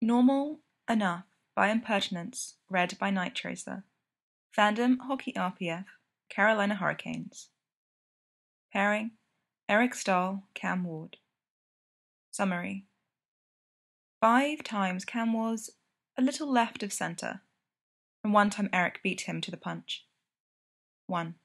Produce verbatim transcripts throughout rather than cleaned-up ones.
Normal Enough by Impertinence, read by Night Tracer. Fandom Hockey R P F, Carolina Hurricanes. Pairing Eric Stahl, Cam Ward. Summary. Five times Cam was a little left of centre, and one time Eric beat him to the punch. one.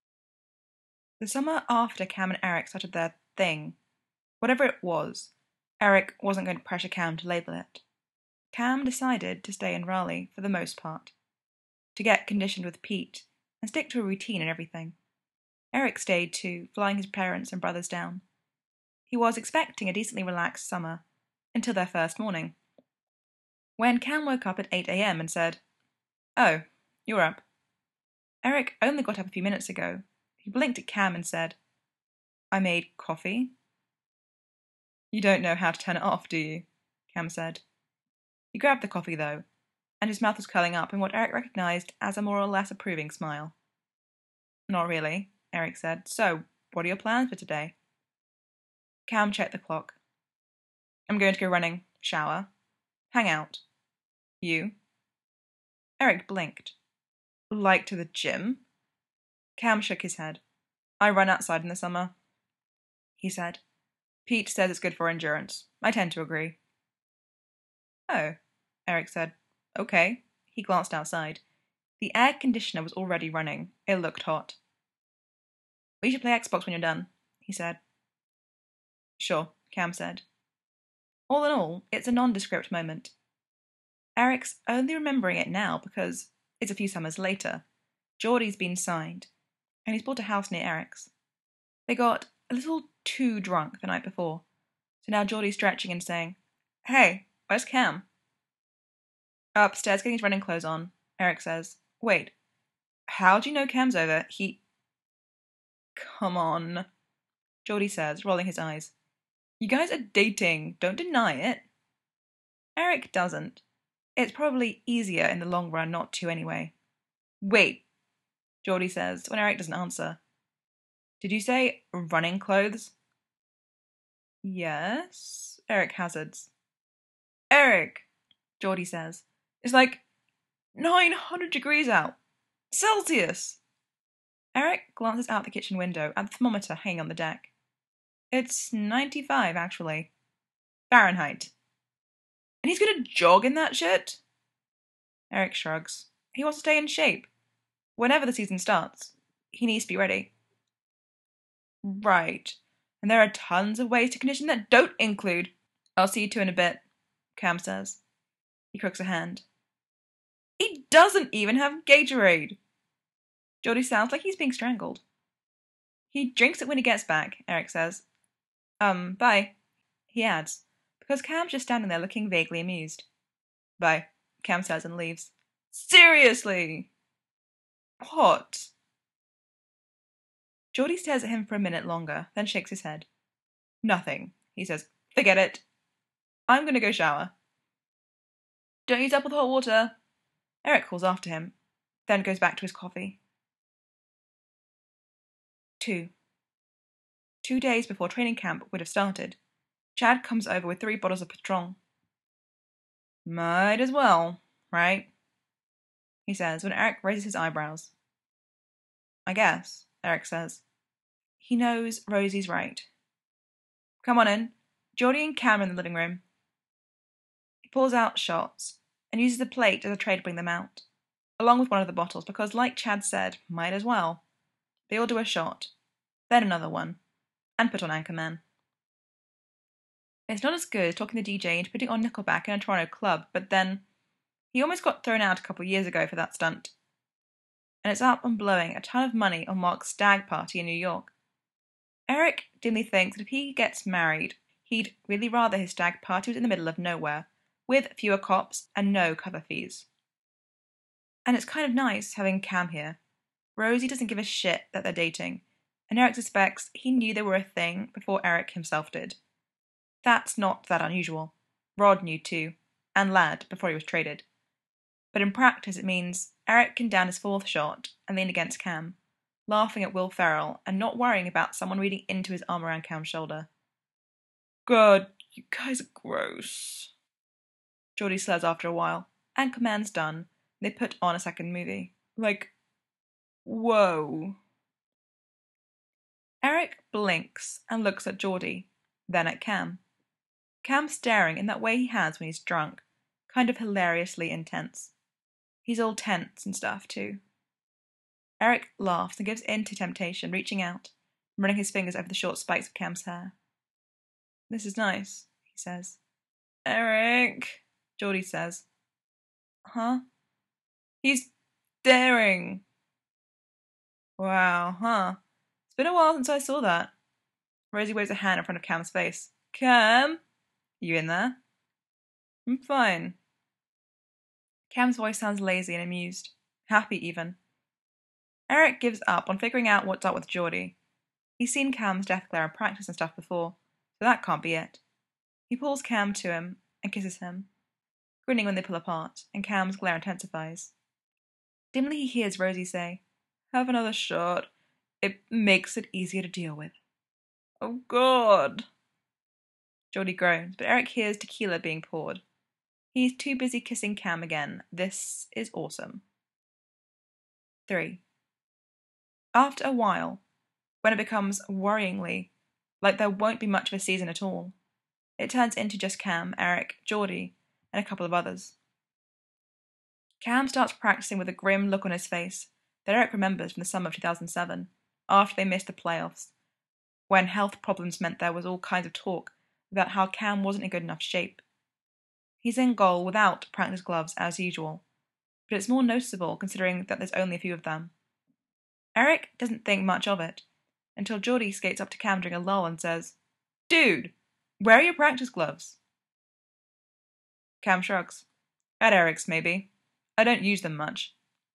The summer after Cam and Eric started their thing, whatever it was, Eric wasn't going to pressure Cam to label it. Cam decided to stay in Raleigh for the most part, to get conditioned with Pete and stick to a routine and everything. Eric stayed too, flying his parents and brothers down. He was expecting a decently relaxed summer, until their first morning, when Cam woke up at eight a.m. and said, "Oh, you're up." Eric only got up a few minutes ago. He blinked at Cam and said, "I made coffee." "You don't know how to turn it off, do you?" Cam said. He grabbed the coffee, though, and his mouth was curling up in what Eric recognised as a more or less approving smile. "Not really," Eric said. "So, what are your plans for today?" Cam checked the clock. "I'm going to go running, shower, hang out. You?" Eric blinked. "Like to the gym?" Cam shook his head. "I run outside in the summer," he said. "Pete says it's good for endurance. I tend to agree." "Oh," Eric said. "Okay." He glanced outside. The air conditioner was already running. It looked hot. "We should play Xbox when you're done," he said. "Sure," Cam said. All in all, it's a nondescript moment. Eric's only remembering it now because it's a few summers later. Geordie's been signed, and he's bought a house near Eric's. They got a little too drunk the night before, so now Geordie's stretching and saying, "Hey, where's Cam?" "Upstairs getting his running clothes on," Eric says. "Wait, how do you know Cam's over? He..." "Come on," Geordie says, rolling his eyes. "You guys are dating. Don't deny it." Eric doesn't. It's probably easier in the long run not to anyway. "Wait," Geordie says, when Eric doesn't answer. "Did you say running clothes?" "Yes," Eric hazards. "Eric," Geordie says, "it's like nine hundred degrees out. Celsius!" Eric glances out the kitchen window at the thermometer hanging on the deck. "It's ninety-five, actually. Fahrenheit." "And he's gonna jog in that shit?" Eric shrugs. "He wants to stay in shape. Whenever the season starts, he needs to be ready." "Right. And there are tons of ways to condition that don't include..." "I'll see you two in a bit," Cam says. He crooks a hand. "He doesn't even have Gatorade!" Geordie sounds like he's being strangled. "He drinks it when he gets back," Eric says. Um, bye," he adds, because Cam's just standing there looking vaguely amused. "Bye," Cam says and leaves. "Seriously!" "What?" Geordie stares at him for a minute longer, then shakes his head. "Nothing," he says. "Forget it. I'm going to go shower." "Don't use up with hot water," Eric calls after him, then goes back to his coffee. Two. Two days before training camp would have started, Chad comes over with three bottles of Patron. "Might as well, right?" he says when Eric raises his eyebrows. "I guess," Eric says. He knows Rosie's right. "Come on in. Geordie and Cam are in the living room." He pulls out shots and uses the plate as a tray to bring them out, along with one of the bottles, because, like Chad said, might as well. They all do a shot, then another one, and put on Anchorman. It's not as good as talking the D J into putting on Nickelback in a Toronto club, but then he almost got thrown out a couple of years ago for that stunt. And it's up and blowing a ton of money on Mark's stag party in New York. Eric dimly thinks that if he gets married, he'd really rather his stag party was in the middle of nowhere, with fewer cops and no cover fees. And it's kind of nice having Cam here. Rosie doesn't give a shit that they're dating, and Eric suspects he knew they were a thing before Eric himself did. That's not that unusual. Rod knew too, and Ladd before he was traded. But in practice it means Eric can down his fourth shot and lean against Cam, laughing at Will Ferrell and not worrying about someone reading into his arm around Cam's shoulder. "God, you guys are gross." Geordie says after a while. Anchorman's done. They put on a second movie. Like, whoa. Eric blinks and looks at Geordie, then at Cam. Cam's staring in that way he has when he's drunk, kind of hilariously intense. He's all tense and stuff, too. Eric laughs and gives in to temptation, reaching out and running his fingers over the short spikes of Cam's hair. This is nice, he says. Eric, Geordie says. Huh? He's staring. Wow, huh? It's been a while since I saw that. Rosie waves a hand in front of Cam's face. Cam? You in there? I'm fine. Cam's voice sounds lazy and amused. Happy, even. Eric gives up on figuring out what's up with Geordie. He's seen Cam's death glare in practice and stuff before, so that can't be it. He pulls Cam to him and kisses him, grinning when they pull apart, and Cam's glare intensifies. Dimly he hears Rosie say, Have another shot. It makes it easier to deal with. Oh, God. Geordie groans, but Eric hears tequila being poured. He's too busy kissing Cam again. This is awesome. Three. After a while, when it becomes worryingly like there won't be much of a season at all, it turns into just Cam, Eric, Geordie, and a couple of others. Cam starts practicing with a grim look on his face that Eric remembers from the summer of two thousand seven, after they missed the playoffs, when health problems meant there was all kinds of talk about how Cam wasn't in good enough shape. He's in goal without practice gloves as usual, but it's more noticeable considering that there's only a few of them. Eric doesn't think much of it, until Geordie skates up to Cam during a lull and says, Dude, where are your practice gloves? Cam shrugs. At Eric's, maybe. I don't use them much.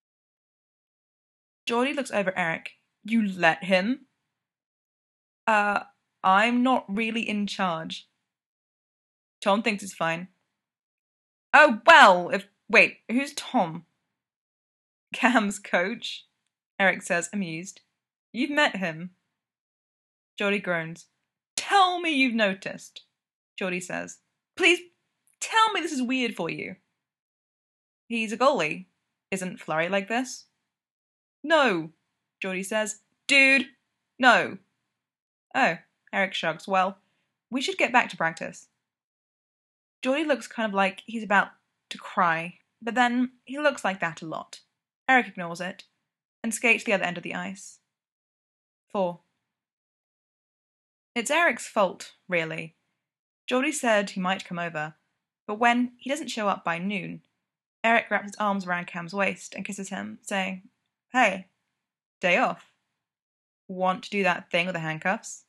Geordie looks over Eric. You let him? Uh, I'm not really in charge. Tom thinks it's fine. Oh, well, if... Wait, who's Tom? Cam's coach, Eric says, amused. You've met him. Geordie groans. Tell me you've noticed, Geordie says. Please, tell me this is weird for you. He's a goalie. Isn't Flurry like this? No, Geordie says. Dude, no. Oh, Eric shrugs. Well, we should get back to practice. Geordie looks kind of like he's about to cry, but then he looks like that a lot. Eric ignores it and skates to the other end of the ice. Four. It's Eric's fault, really. Geordie said he might come over, but when he doesn't show up by noon, Eric wraps his arms around Cam's waist and kisses him, saying, Hey, day off. Want to do that thing with the handcuffs?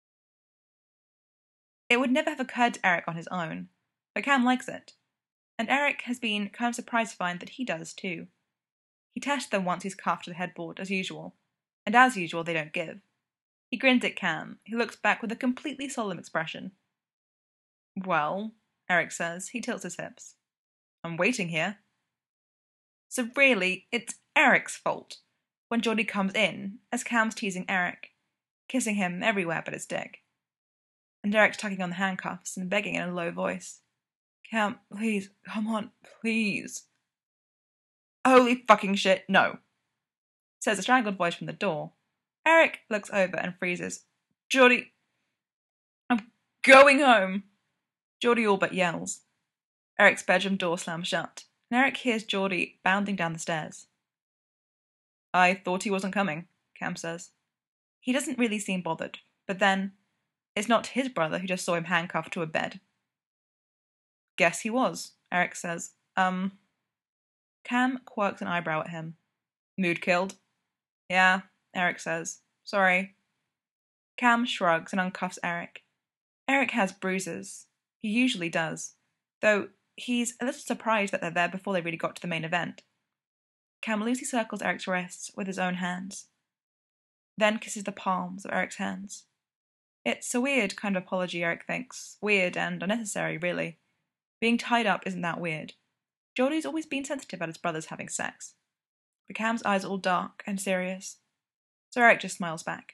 It would never have occurred to Eric on his own, but Cam likes it, and Eric has been kind of surprised to find that he does too. He tests them once he's cuffed to the headboard, as usual, and as usual they don't give. He grins at Cam, who looks back with a completely solemn expression. Well, Eric says, he tilts his hips. I'm waiting here. So really, it's Eric's fault when Geordie comes in, as Cam's teasing Eric, kissing him everywhere but his dick. And Eric's tugging on the handcuffs and begging in a low voice. Cam, please, come on, please. Holy fucking shit, no, says a strangled voice from the door. Eric looks over and freezes. Geordie, I'm going home. Geordie all but yells. Eric's bedroom door slams shut, and Eric hears Geordie bounding down the stairs. I thought he wasn't coming, Cam says. He doesn't really seem bothered, but then, it's not his brother who just saw him handcuffed to a bed. Guess he was, Eric says. Um... Cam quirks an eyebrow at him. Mood killed? Yeah, Eric says. Sorry. Cam shrugs and uncuffs Eric. Eric has bruises. He usually does, though he's a little surprised that they're there before they really got to the main event. Cam loosely circles Eric's wrists with his own hands, then kisses the palms of Eric's hands. It's a weird kind of apology, Eric thinks. Weird and unnecessary, really. Being tied up isn't that weird. Geordie's always been sensitive about his brothers having sex. But Cam's eyes are all dark and serious, so Eric just smiles back.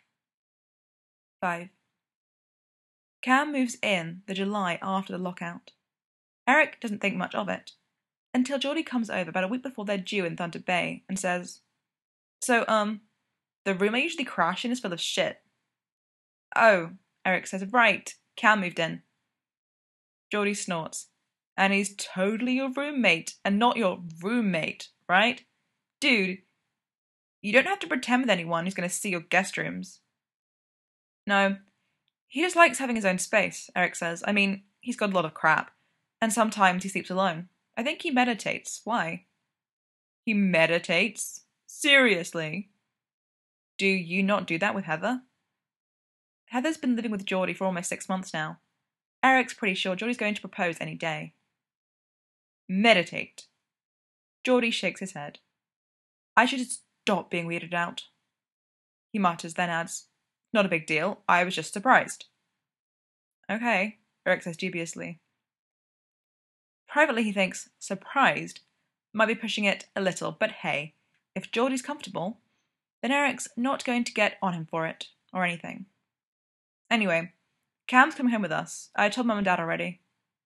Five. Cam moves in the July after the lockout. Eric doesn't think much of it, until Geordie comes over about a week before they're due in Thunder Bay and says, "So, um, the room I usually crash in is full of shit." "Oh," Eric says, "right, Cam moved in." Geordie snorts. "And he's totally your roommate, and not your roommate, right? Dude, you don't have to pretend with anyone who's going to see your guest rooms." "No, he just likes having his own space," Eric says. "I mean, he's got a lot of crap, and sometimes he sleeps alone. I think he meditates. Why?" "He meditates? Seriously? Do you not do that with Heather?" Heather's been living with Geordie for almost six months now. Eric's pretty sure Geordie's going to propose any day. Meditate. Geordie shakes his head. "I should stop being weirded out." He mutters, then adds, "Not a big deal. I was just surprised." "Okay," Eric says dubiously. Privately he thinks surprised might be pushing it a little, but hey, if Geordie's comfortable, then Eric's not going to get on him for it, or anything. Anyway, Cam's coming home with us. I told Mum and Dad already.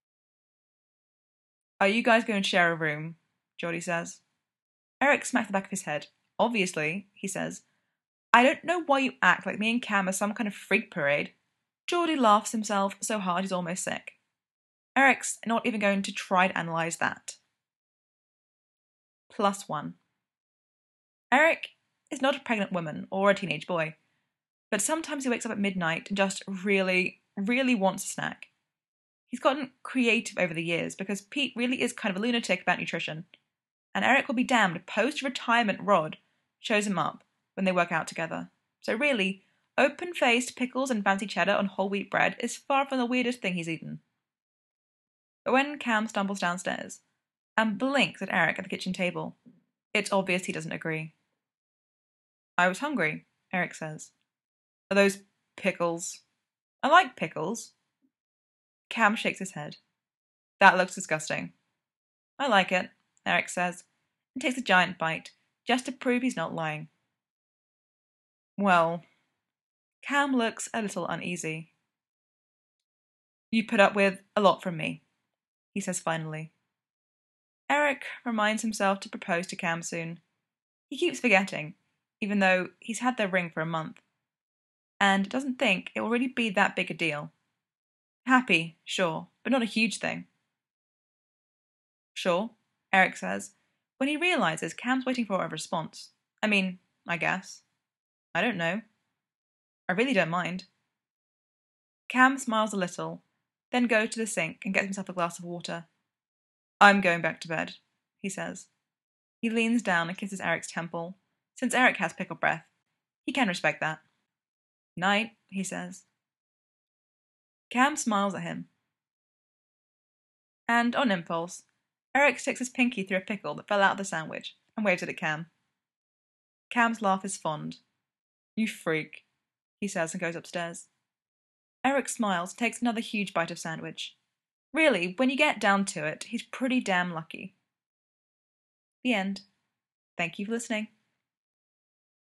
"Are you guys going to share a room?" Geordie says. Eric smacks the back of his head. "Obviously," he says. "I don't know why you act like me and Cam are some kind of freak parade." Geordie laughs himself so hard he's almost sick. Eric's not even going to try to analyse that. Plus one. Eric is not a pregnant woman or a teenage boy, but sometimes he wakes up at midnight and just really, really wants a snack. He's gotten creative over the years because Pete really is kind of a lunatic about nutrition, and Eric will be damned if post-retirement Rod shows him up when they work out together. So really, open-faced pickles and fancy cheddar on whole wheat bread is far from the weirdest thing he's eaten. But when Cam stumbles downstairs and blinks at Eric at the kitchen table, it's obvious he doesn't agree. "I was hungry," Eric says. "Are those pickles?" "I like pickles." Cam shakes his head. "That looks disgusting." "I like it," Eric says, and takes a giant bite, just to prove he's not lying. "Well," Cam looks a little uneasy. "You put up with a lot from me," he says finally. Eric reminds himself to propose to Cam soon. He keeps forgetting, even though he's had their ring for a month, and doesn't think it will really be that big a deal. Happy, sure, but not a huge thing. "Sure," Eric says, when he realises Cam's waiting for a response. "I mean, I guess. I don't know. I really don't mind." Cam smiles a little, then goes to the sink and gets himself a glass of water. "I'm going back to bed," he says. He leans down and kisses Eric's temple. Since Eric has pickle breath, he can respect that. "Night," he says. Cam smiles at him. And on impulse, Eric sticks his pinky through a pickle that fell out of the sandwich and waves it at Cam. Cam's laugh is fond. "You freak," he says and goes upstairs. Eric smiles and takes another huge bite of sandwich. Really, when you get down to it, he's pretty damn lucky. The end. Thank you for listening.